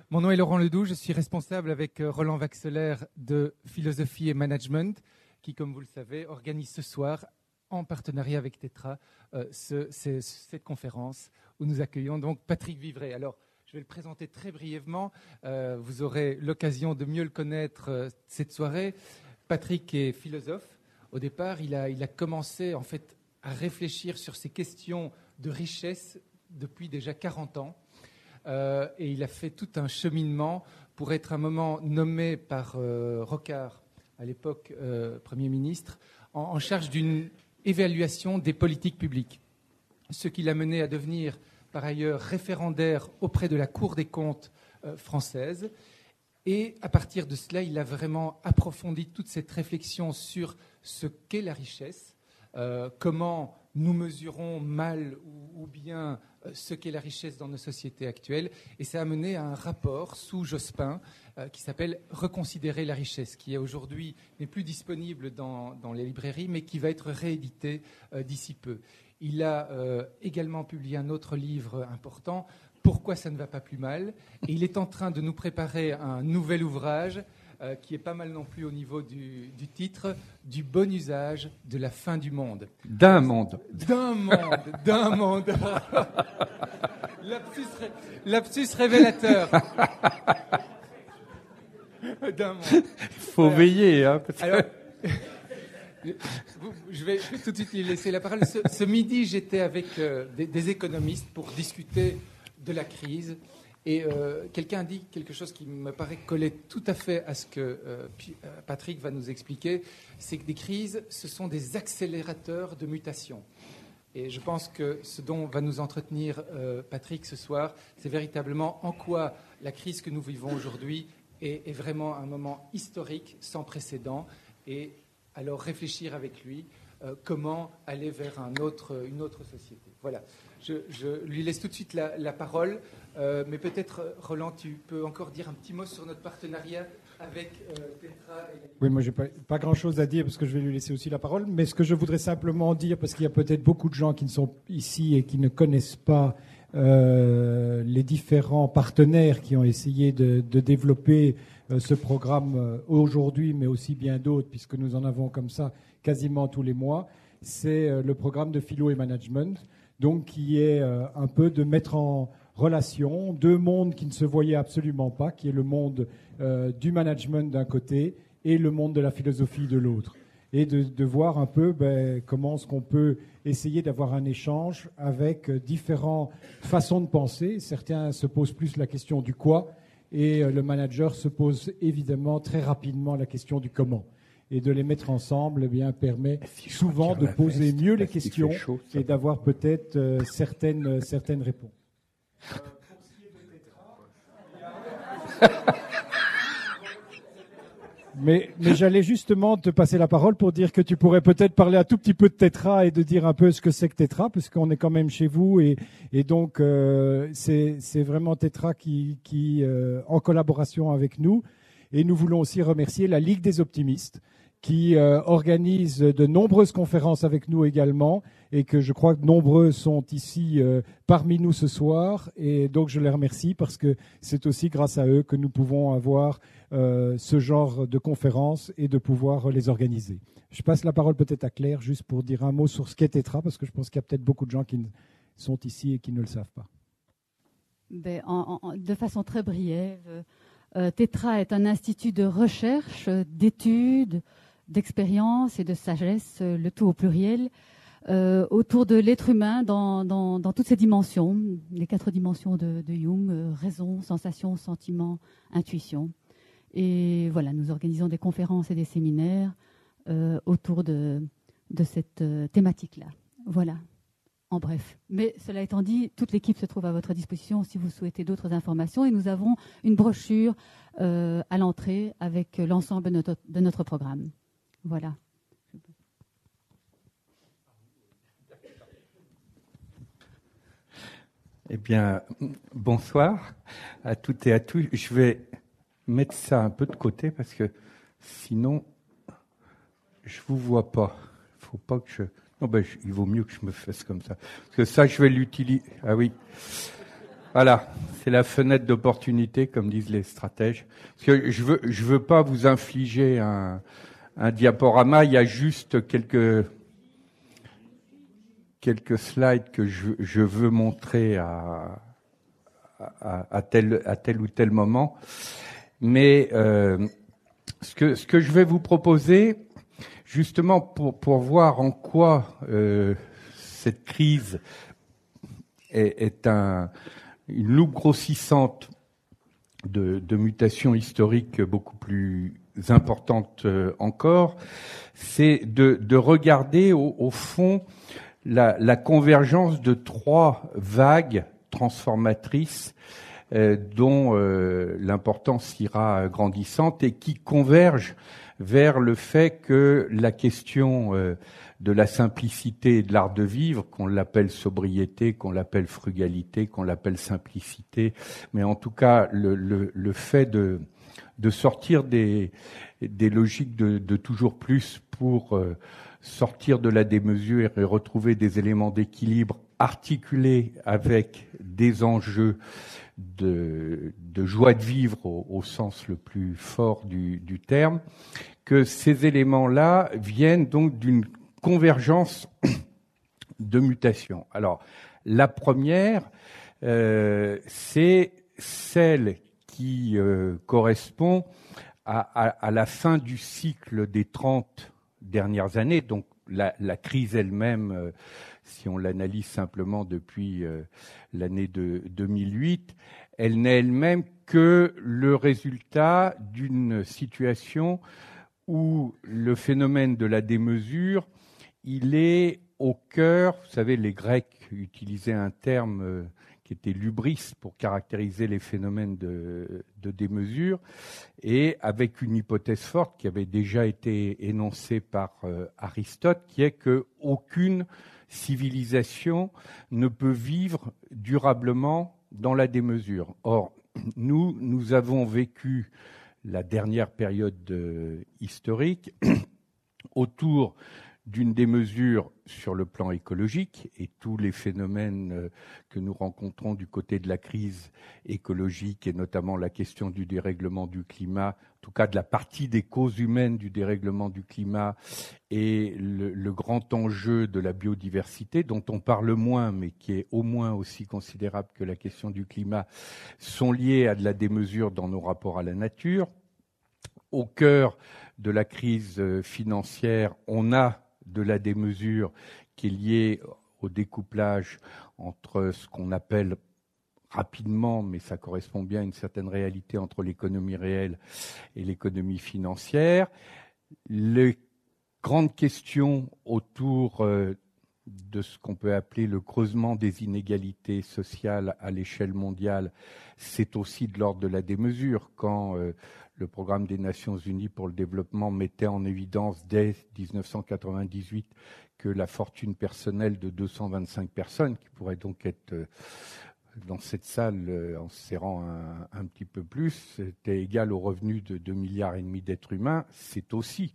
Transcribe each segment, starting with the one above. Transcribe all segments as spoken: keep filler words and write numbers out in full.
Mon nom est Laurent Ledoux, je suis responsable avec Roland Vaxelaire de Philosophie et Management, qui, comme vous le savez, organise ce soir, en partenariat avec Tetra, euh, ce, ce, cette conférence où nous accueillons donc Patrick Vivray. Alors, je vais le présenter très brièvement. Euh, vous aurez l'occasion de mieux le connaître euh, cette soirée. Patrick est philosophe. Au départ, il a, il a commencé en fait à réfléchir sur ces questions de richesse depuis déjà quarante ans. Euh, et il a fait tout un cheminement pour être un moment nommé par euh, Rocard, à l'époque euh, Premier ministre, en, en charge d'une évaluation des politiques publiques. Ce qui l'a mené à devenir, par ailleurs, référendaire auprès de la Cour des comptes euh, française. Et à partir de cela, il a vraiment approfondi toute cette réflexion sur ce qu'est la richesse, euh, comment nous mesurons mal ou, ou bien euh, ce qu'est la richesse dans nos sociétés actuelles. Et ça a mené à un rapport sous Jospin euh, qui s'appelle « Reconsidérer la richesse », qui aujourd'hui n'est plus disponible dans, dans les librairies, mais qui va être réédité euh, d'ici peu. Il a euh, également publié un autre livre important, « Pourquoi ça ne va pas plus mal ?» Et il est en train de nous préparer un nouvel ouvrage euh, qui est pas mal non plus au niveau du, du titre, « Du bon usage de la fin du monde ». D'un monde. D'un monde, d'un monde. lapsus, ré, lapsus révélateur. D'un monde. Il faut Alors, veiller. Hein, parce alors, je vais tout de suite lui laisser la parole. Ce, ce midi, j'étais avec euh, des, des économistes pour discuter de la crise. Et euh, quelqu'un a dit quelque chose qui me paraît coller tout à fait à ce que euh, Patrick va nous expliquer, c'est que des crises, ce sont des accélérateurs de mutation. Et je pense que ce dont va nous entretenir euh, Patrick ce soir, c'est véritablement en quoi la crise que nous vivons aujourd'hui est, est vraiment un moment historique, sans précédent, et alors réfléchir avec lui euh, comment aller vers un autre, une autre société. Voilà. Je, je lui laisse tout de suite la, la parole, euh, mais peut-être, Roland, tu peux encore dire un petit mot sur notre partenariat avec euh, Tetra. Et... Oui, moi, je n'ai pas, pas grand-chose à dire parce que je vais lui laisser aussi la parole, mais ce que je voudrais simplement dire, parce qu'il y a peut-être beaucoup de gens qui ne sont ici et qui ne connaissent pas euh, les différents partenaires qui ont essayé de, de développer euh, ce programme euh, aujourd'hui, mais aussi bien d'autres, puisque nous en avons comme ça quasiment tous les mois, c'est euh, le programme de philo et management. Donc, qui est euh, un peu de mettre en relation deux mondes qui ne se voyaient absolument pas, qui est le monde euh, du management d'un côté et le monde de la philosophie de l'autre. Et de, de voir un peu ben, comment est-ce qu'on peut essayer d'avoir un échange avec différentes façons de penser. Certains se posent plus la question du quoi, et euh, le manager se pose évidemment très rapidement la question du comment. Et de les mettre ensemble, eh bien, permet souvent de poser mieux les questions chaud, et d'avoir peut-être euh, certaines, euh, certaines réponses. Euh, pour ce qui est de Tetra, mais, mais j'allais justement te passer la parole pour dire que tu pourrais peut-être parler un tout petit peu de Tetra et de dire un peu ce que c'est que Tetra, parce qu'on est quand même chez vous et, et donc euh, c'est, c'est vraiment Tetra qui, qui euh, en collaboration avec nous. Et nous voulons aussi remercier la Ligue des optimistes, qui euh, organise de nombreuses conférences avec nous également, et que je crois que nombreux sont ici euh, parmi nous ce soir. Et donc je les remercie parce que c'est aussi grâce à eux que nous pouvons avoir euh, ce genre de conférences et de pouvoir les organiser. Je passe la parole peut-être à Claire, juste pour dire un mot sur ce qu'est Tetra, parce que je pense qu'il y a peut-être beaucoup de gens qui sont ici et qui ne le savent pas. Ben, en, en, de façon très brève, euh, Tetra est un institut de recherche, d'études, d'expérience et de sagesse, le tout au pluriel, euh, autour de l'être humain dans, dans, dans toutes ses dimensions, les quatre dimensions de, de Jung, euh, raison, sensation, sentiment, intuition. Et voilà, nous organisons des conférences et des séminaires euh, autour de, de cette euh, thématique-là. Voilà, en bref. Mais cela étant dit, toute l'équipe se trouve à votre disposition si vous souhaitez d'autres informations. Et nous avons une brochure euh, à l'entrée avec l'ensemble de notre, de notre programme. Voilà. Eh bien, bonsoir à toutes et à tous. Je vais mettre ça un peu de côté parce que sinon, je vous vois pas. Il faut pas que je... Non, ben, je... il vaut mieux que je me fasse comme ça. Parce que ça, je vais l'utiliser. Ah oui. Voilà, c'est la fenêtre d'opportunité, comme disent les stratèges. Parce que je veux, je veux pas vous infliger un, un diaporama. Il y a juste quelques quelques slides que je, je veux montrer à, à, à tel à tel ou tel moment. Mais euh, ce que ce que je vais vous proposer, justement pour pour voir en quoi euh, cette crise est, est un une loupe grossissante de, de mutations historiques beaucoup plus importantes encore, c'est de, de regarder au, au fond la, la convergence de trois vagues transformatrices euh, dont euh, l'importance ira grandissante et qui convergent vers le fait que la question euh, de la simplicité et de l'art de vivre, qu'on l'appelle sobriété, qu'on l'appelle frugalité, qu'on l'appelle simplicité, mais en tout cas le, le, le fait de, de sortir des, des logiques de, de toujours plus pour euh, sortir de la démesure et retrouver des éléments d'équilibre articulés avec des enjeux de, de joie de vivre au, au sens le plus fort du, du terme, que ces éléments-là viennent donc d'une convergence de mutations. Alors, la première, euh, c'est celle qui euh, correspond à, à, à la fin du cycle des trente dernières années, donc la, la crise elle-même, euh, si on l'analyse simplement depuis euh, l'année de deux mille huit, elle n'est elle-même que le résultat d'une situation où le phénomène de la démesure, il est au cœur, vous savez, les Grecs utilisaient un terme euh, qui était l'hubris pour caractériser les phénomènes de, de démesure, et avec une hypothèse forte qui avait déjà été énoncée par euh, Aristote, qui est qu'aucune civilisation ne peut vivre durablement dans la démesure. Or, nous, nous avons vécu la dernière période euh, historique autour d'une démesure sur le plan écologique, et tous les phénomènes euh, que nous rencontrons du côté de la crise écologique, et notamment la question du dérèglement du climat, en tout cas de la partie des causes humaines du dérèglement du climat, et le, le grand enjeu de la biodiversité, dont on parle moins, mais qui est au moins aussi considérable que la question du climat, sont liés à de la démesure dans nos rapports à la nature. Au cœur de la crise financière, on a de la démesure qui est liée au découplage entre ce qu'on appelle rapidement, mais ça correspond bien à une certaine réalité, entre l'économie réelle et l'économie financière. Les grandes questions autour de ce qu'on peut appeler le creusement des inégalités sociales à l'échelle mondiale, c'est aussi de l'ordre de la démesure. Quand euh, le programme des Nations Unies pour le développement mettait en évidence dès dix-neuf cent quatre-vingt-dix-huit que la fortune personnelle de deux cent vingt-cinq personnes, qui pourrait donc être euh, dans cette salle, euh, en se serrant un, un petit peu plus, était égal au revenu de deux milliards et demi d'êtres humains, c'est aussi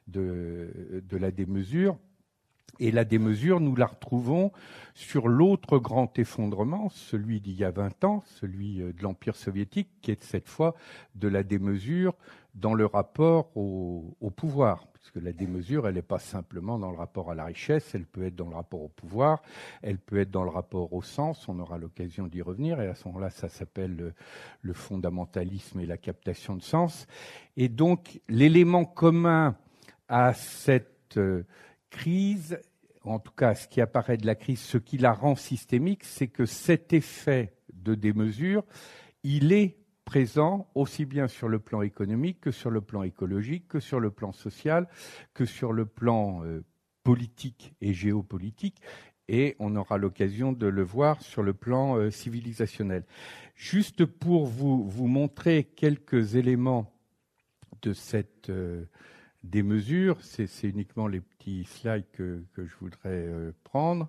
de, de la démesure. Et la démesure, nous la retrouvons sur l'autre grand effondrement, celui d'il y a vingt ans, celui de l'Empire soviétique, qui est cette fois de la démesure dans le rapport au, au pouvoir. Parce que la démesure, elle n'est pas simplement dans le rapport à la richesse, elle peut être dans le rapport au pouvoir, elle peut être dans le rapport au sens, on aura l'occasion d'y revenir, et à ce moment-là, ça s'appelle le, le fondamentalisme et la captation de sens. Et donc, l'élément commun à cette euh, crise, en tout cas ce qui apparaît de la crise, ce qui la rend systémique, c'est que cet effet de démesure, il est présent aussi bien sur le plan économique que sur le plan écologique, que sur le plan social, que sur le plan euh, politique et géopolitique, et on aura l'occasion de le voir sur le plan euh, civilisationnel. Juste pour vous, vous montrer quelques éléments de cette euh, des mesures, c'est, c'est uniquement les petits slides que, que je voudrais euh, prendre.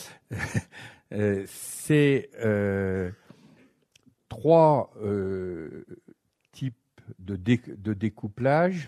euh, c'est euh, trois euh, types de, dé, de découplage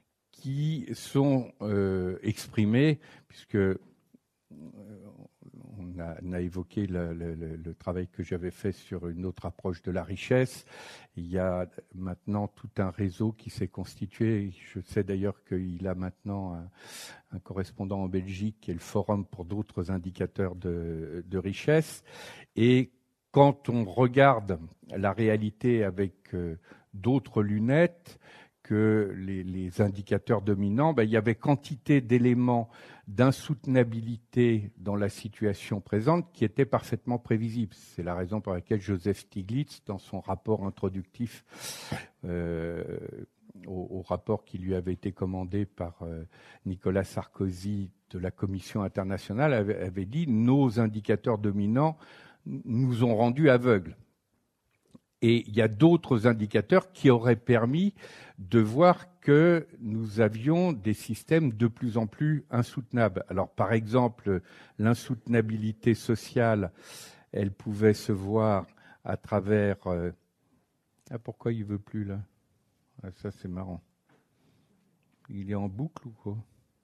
qui sont euh, exprimés, puisque euh, on a, on a évoqué le, le, le travail que j'avais fait sur une autre approche de la richesse. Il y a maintenant tout un réseau qui s'est constitué. Je sais d'ailleurs qu'il a maintenant un, un correspondant en Belgique qui est le Forum pour d'autres indicateurs de, de richesse. Et quand on regarde la réalité avec euh, d'autres lunettes que les, les indicateurs dominants, ben, il y avait quantité d'éléments d'insoutenabilité dans la situation présente qui étaient parfaitement prévisibles. C'est la raison pour laquelle Joseph Stiglitz, dans son rapport introductif euh, au, au rapport qui lui avait été commandé par euh, Nicolas Sarkozy de la Commission internationale, avait, avait dit « Nos indicateurs dominants nous ont rendus aveugles ». Et il y a d'autres indicateurs qui auraient permis de voir que nous avions des systèmes de plus en plus insoutenables. Alors, par exemple, l'insoutenabilité sociale, elle pouvait se voir à travers... Euh... Ah, pourquoi il ne veut plus, là? Ah, ça, c'est marrant. Il est en boucle ou quoi?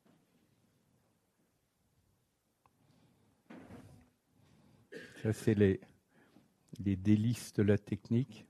Ça, c'est les... les délices de la technique.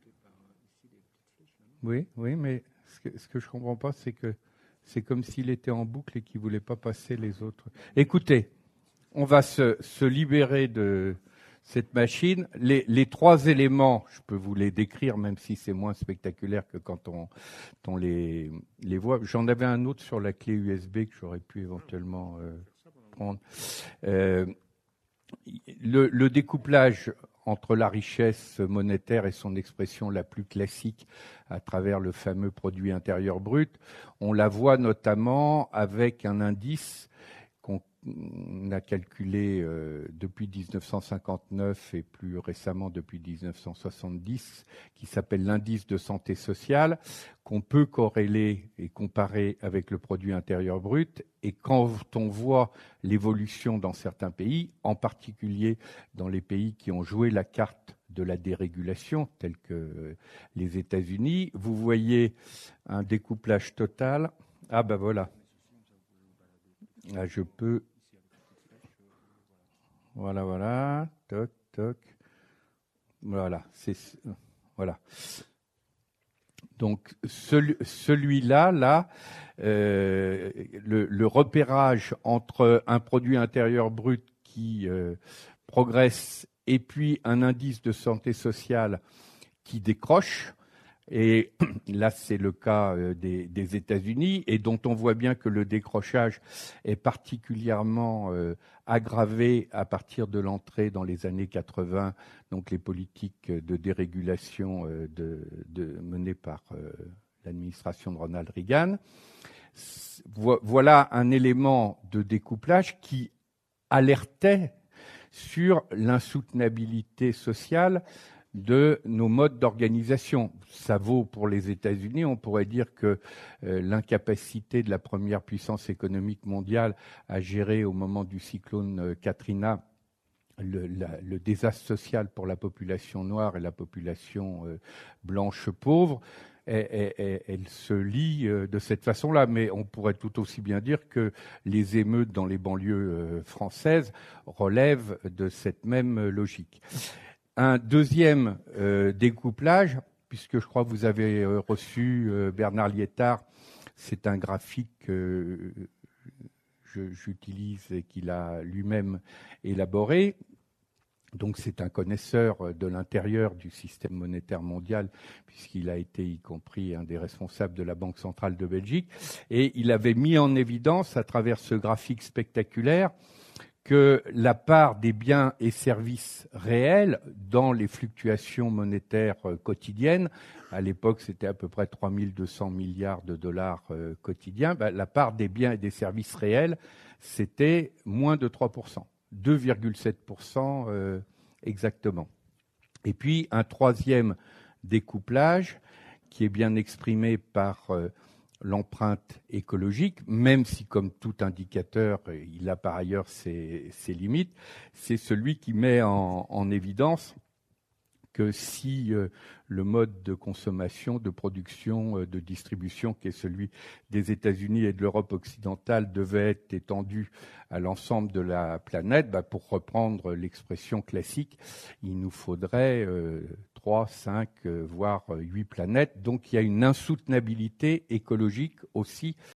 Oui, oui, mais ce que, ce que je ne comprends pas, c'est que c'est comme s'il était en boucle et qu'il ne voulait pas passer les autres. Écoutez, on va se, se libérer de cette machine. Les, les trois éléments, je peux vous les décrire, même si c'est moins spectaculaire que quand on, on les, les voit. J'en avais un autre sur la clé U S B que j'aurais pu éventuellement euh, prendre. Euh, le, le découplage entre la richesse monétaire et son expression la plus classique à travers le fameux produit intérieur brut. On la voit notamment avec un indice qu'on a calculé euh, depuis dix-neuf cent cinquante-neuf et plus récemment depuis dix-neuf cent soixante-dix, qui s'appelle l'indice de santé sociale, qu'on peut corréler et comparer avec le produit intérieur brut. Et quand on voit l'évolution dans certains pays, en particulier dans les pays qui ont joué la carte de la dérégulation, tels que les États-Unis, vous voyez un découplage total. Ah ben voilà. Là, je peux. Voilà, voilà. Toc, toc. Voilà. C'est voilà. Donc celui, celui-là, là, euh, le, le repérage entre un produit intérieur brut qui euh, progresse et puis un indice de santé sociale qui décroche. Et là, c'est le cas des, des États-Unis, et dont on voit bien que le décrochage est particulièrement euh, aggravé à partir de l'entrée dans les années quatre-vingts, donc les politiques de dérégulation euh, de, de, menées par euh, l'administration de Ronald Reagan. Vo- voilà un élément de découplage qui alertait sur l'insoutenabilité sociale de nos modes d'organisation. Ça vaut pour les États-Unis. On pourrait dire que euh, l'incapacité de la première puissance économique mondiale à gérer au moment du cyclone euh, Katrina le, la, le désastre social pour la population noire et la population euh, blanche pauvre, elle, elle, elle se lie euh, de cette façon-là. Mais on pourrait tout aussi bien dire que les émeutes dans les banlieues euh, françaises relèvent de cette même logique. Un deuxième euh, découplage, puisque je crois que vous avez euh, reçu euh, Bernard Liétard, c'est un graphique que euh, j'utilise et qu'il a lui-même élaboré. Donc c'est un connaisseur de l'intérieur du système monétaire mondial, puisqu'il a été y compris un des responsables de la Banque centrale de Belgique. Et il avait mis en évidence, à travers ce graphique spectaculaire, que la part des biens et services réels dans les fluctuations monétaires quotidiennes, à l'époque c'était à peu près trois mille deux cents milliards de dollars euh, quotidiens, ben, la part des biens et des services réels, c'était moins de trois pour cent, deux virgule sept pour cent euh, exactement. Et puis un troisième découplage qui est bien exprimé par euh, l'empreinte écologique, même si, comme tout indicateur, il a par ailleurs ses, ses limites, c'est celui qui met en, en évidence que si euh, le mode de consommation, de production, euh, de distribution qui est celui des États-Unis et de l'Europe occidentale devait être étendu à l'ensemble de la planète, bah, pour reprendre l'expression classique, il nous faudrait euh, trois, cinq, euh, voire huit planètes. Donc il y a une insoutenabilité écologique aussi